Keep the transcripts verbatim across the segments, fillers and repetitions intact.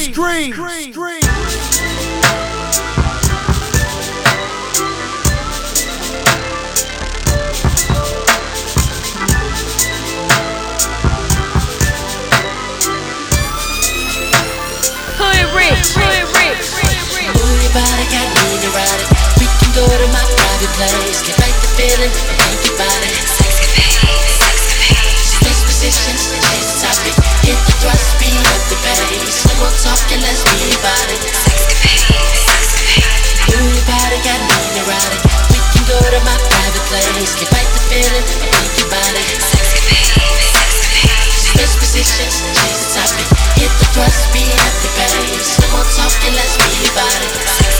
scream, scream. Hood rich, hood rich. Move your body, got me neurotic. We can go to my private place, get right the feeling, think about it. Switch positions, change the topic, hit the thrust, speed up the pace. No more talking, let's be about it. Move your body, got me neurotic. We can go to my private place, get right the feeling, think about it. Switch positions, change the topic, hit the thrust, speed up the pace. No more talking, let's be about it.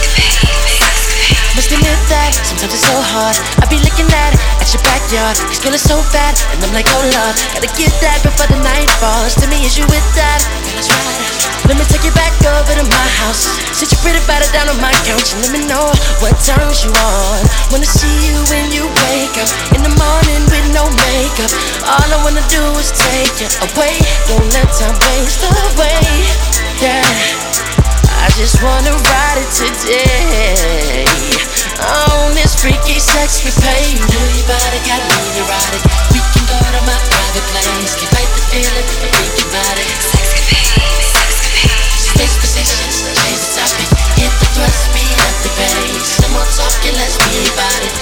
Must admit that sometimes it's so hard. I be looking at at your backyard. This girl is so fat, and I'm like, oh lord, gotta get that before the night falls. To me, is you with that? That's right. Let me take you back over to my house. Sit your pretty body down on my couch and let me know what turns you on. Wanna see you when you wake up in the morning with no makeup. All I wanna do is take you away. Don't let time waste away. Yeah, I just wanna ride it today. On this freaky sex we pay. Move your body, got me neurotic. We can go to my private place, get right the feeling, think about it. Switch positions, change the topic, hit the thrust, speed up the pace. No more talking, let's be about it.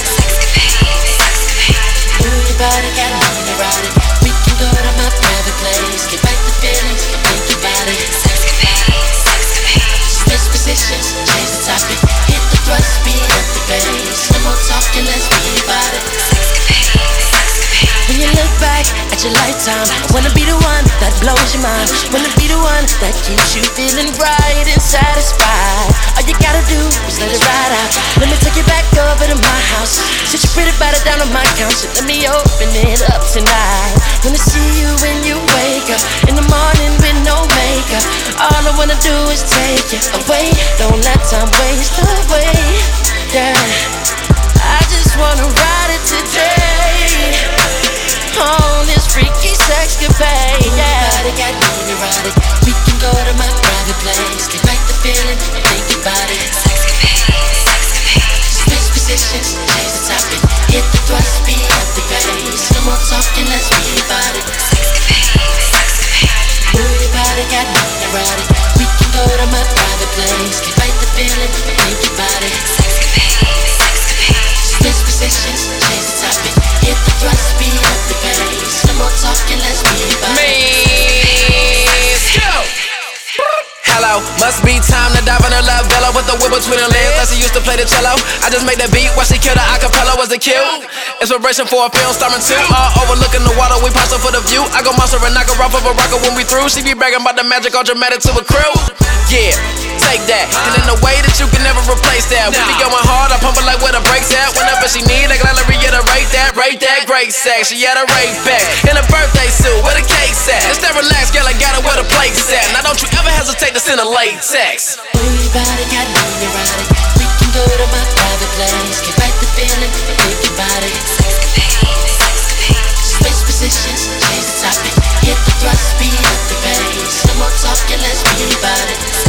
Move your body, got me neurotic. We can go to my private place, get right the feelings, think about it. Switch positions, change the topic, hit the thrust, speed up the pace. No more talking, let's be about it. When you look back at your lifetime, I wanna be the one that blows your mind. Wanna be the one that keeps you feeling right and satisfied. All you gotta do is let it ride out. Let me take you back over to my house. Sit your pretty body down on my couch and let me open it up tonight. Wanna see you when you wake up in the morning with no makeup. All I wanna do is take you away. Don't let time waste away. Yeah, I just wanna ride it today. On this freaky sex cafe, yeah. Body got me neurotic. We can go to my private place, get right the feeling, think about it. Switch positions, change the topic, hit the thrust, speed up the pace. No more talking, let's be about it. Move your body, got me neurotic. We can go to my private place, get right the feeling, think about it. Switch positions, change the topic, hit the thrust, speed up the pace. No more talking, let's be about it. Hello, must be time to dive in her love Bella with the whip between her legs like she used to play the cello. I just made that beat while she killed her acapella was a kill. Inspiration for a film starring two. All overlooking the water, we posture for the view. I go monster and knock her off of a rocker when we through. She be bragging about the magic, all dramatic to a crew. Yeah, take that, and in a way that you can never replace that. We be going hard, I pump her like where the brakes at. Whenever she need, I gotta reiterate that, rate that, great sex. She had a rate back in a birthday suit, where the cake's at. It's that relaxed girl, I got it where the plate's at. Now don't you ever hesitate to send a latex. Move your body, got me neurotic. We can go to my private place, get right the feeling, think about it. Switch positions, change the topic, hit the thrust, speed up the pace. No more talking, let's be about it.